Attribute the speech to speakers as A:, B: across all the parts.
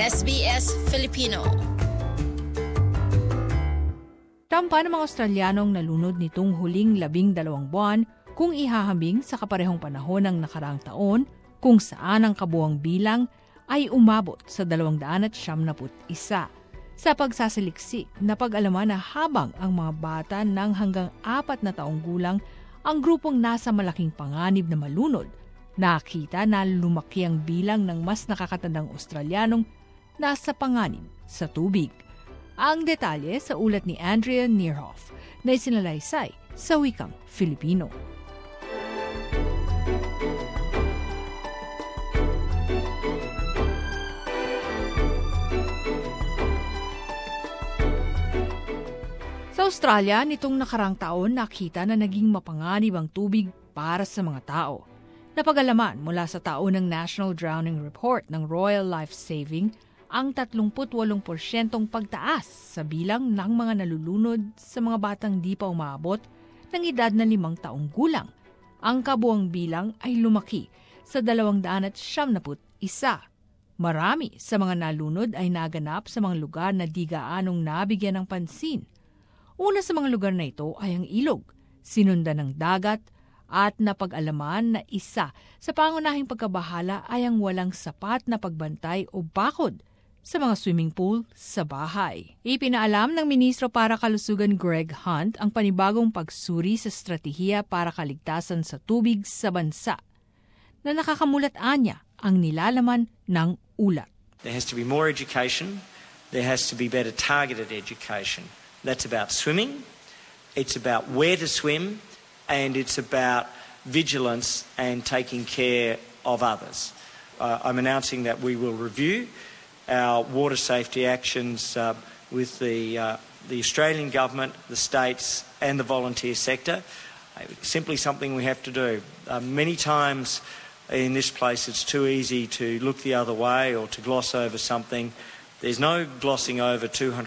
A: SBS Filipino.
B: Tampa ng mga Australianong nalunod nitong huling 12 buwan kung ihahambing sa kaparehong panahon ng nakaraang taon kung saan ang kabuuang bilang ay umabot sa 271. Sa pagsasaliksik, napag-alaman na habang ang mga bata ng hanggang 4 na taong gulang ang grupong nasa malaking panganib na malunod, nakita na lumaki ang bilang ng mas nakakatandang Australianong nasa panganib sa tubig. Ang detalye sa ulat ni Andrea Nierhoff na isinalaysay sa wikang Filipino. Sa Australia, nitong nakarang taon nakita na naging mapanganib ang tubig para sa mga tao. Napag-alaman mula sa taon ng National Drowning Report ng Royal Life Saving ang 38% pagtaas sa bilang ng mga nalulunod sa mga batang di pa umaabot ng edad na 5 taong gulang. Ang kabuang bilang ay lumaki sa 271. Marami sa mga nalunod ay naganap sa mga lugar na di gaanong nabigyan ng pansin. Una sa mga lugar na ito ay ang ilog, sinundan ng dagat, at napag-alaman na isa sa pangunahing pagkabahala ay ang walang sapat na pagbantay o bakod sa mga swimming pool sa bahay. Ipinaalam ng Ministro para Kalusugan Greg Hunt ang panibagong pagsuri sa estratehiya para kaligtasan sa tubig sa bansa na nakakamulat-anya ang nilalaman ng ulat.
C: There has to be more education. There has to be better targeted education. That's about swimming. It's about where to swim. And it's about vigilance and taking care of others. I'm announcing that we will review our water safety actions with the Australian government, the states and the volunteer sector. Simply something we have to do. Many times in this place it's too easy to look the other way or to gloss over something. There's no glossing over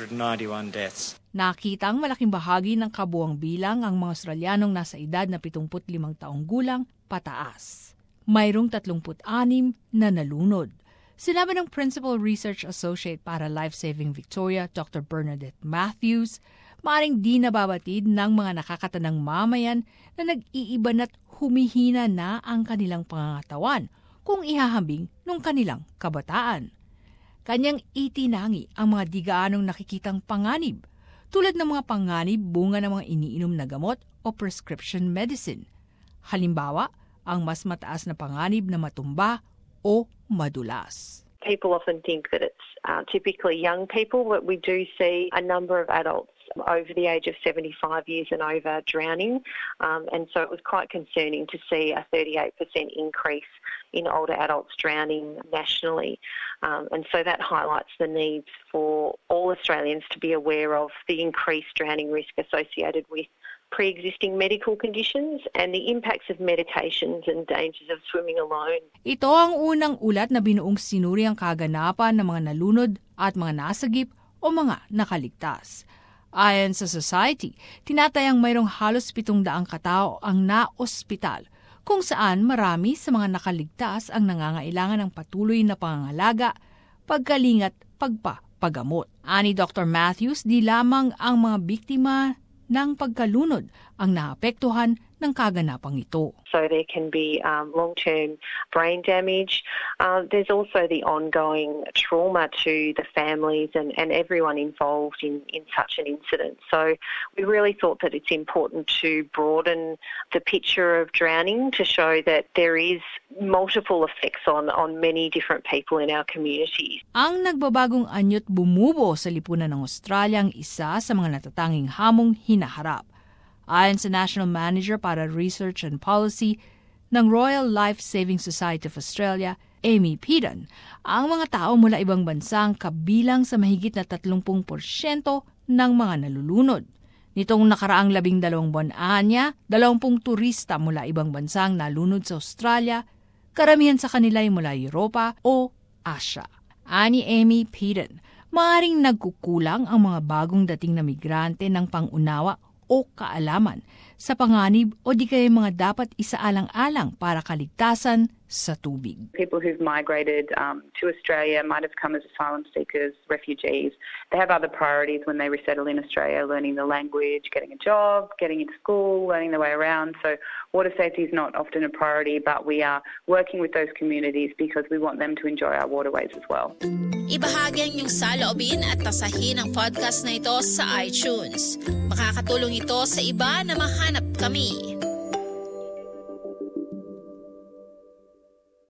C: 291 deaths.
B: Nakitang malaking bahagi ng kabuang bilang ang mga Australianong nasa edad na 75 taong gulang pataas. Mayroong 36 na nalunod. Sinabi ng Principal Research Associate para Life Saving Victoria, Dr. Bernadette Matthews, maaaring di nababatid ng mga nakakatandang mamayan na nag-iiba na't humihina na ang kanilang pangangatawan kung ihahambing ng kanilang kabataan. Kanyang itinangi ang mga di gaanong nakikitang panganib, tulad ng mga panganib bunga ng mga iniinom na gamot o prescription medicine. Halimbawa, ang mas mataas na panganib na matumba o madulas.
D: People often think that it's typically young people, but we do see a number of adults over the age of 75 years and over drowning. And so it was quite concerning to see a 38% increase in older adults drowning nationally. And so that highlights the needs for all Australians to be aware of the increased drowning risk associated with pre-existing medical conditions and the impacts of medications and dangers of swimming alone.
B: Ito ang unang ulat na binuong sinuri ang kaganapan ng mga nalunod at mga nasagip o mga nakaligtas. Ayon sa Society, tinatayang mayroong halos 700 katao ang na-ospital, kung saan marami sa mga nakaligtas ang nangangailangan ng patuloy na pangangalaga, pagkalingat, pagpapagamot. Ani Dr. Matthews, di lamang ang mga biktima ng pagkalunod ang naapektuhan ng kaganapang ito.
D: So there can be long-term brain damage. There's also the ongoing trauma to the families and everyone involved in such an incident. So we really thought that it's important to broaden the picture of drowning to show that there is multiple effects on many different people in our communities.
B: Ang nagbabagong anyo't bumubo sa lipunan ng Australia ang isa sa mga natatanging hamong hinaharap. Ayon sa National Manager para Research and Policy ng Royal Life Saving Society of Australia, Amy Peden, ang mga tao mula ibang bansa ang kabilang sa mahigit na 30% ng mga nalulunod. Nitong nakaraang 12 buwan anya, 20 turista mula ibang bansa ang nalunod sa Australia, karamihan sa kanila ay mula Europa o Asia. Ani Amy Peden, maaaring nagkukulang ang mga bagong dating na migrante ng pangunawa o kaalaman sa panganib o di kaya mga dapat isaalang-alang para kaligtasan sa tubig.
A: People who've migrated to Australia might have come as asylum seekers, refugees. They have other priorities when they resettle in Australia, learning the language, getting a job, getting into school, learning their way around. So water safety is not often a priority, but we are working with those communities because we want them to enjoy our waterways as well.
E: Ibahagi ang iyong saloobin at tasahin ang podcast na ito sa iTunes. Makakatulong ito sa iba na mahanap kami.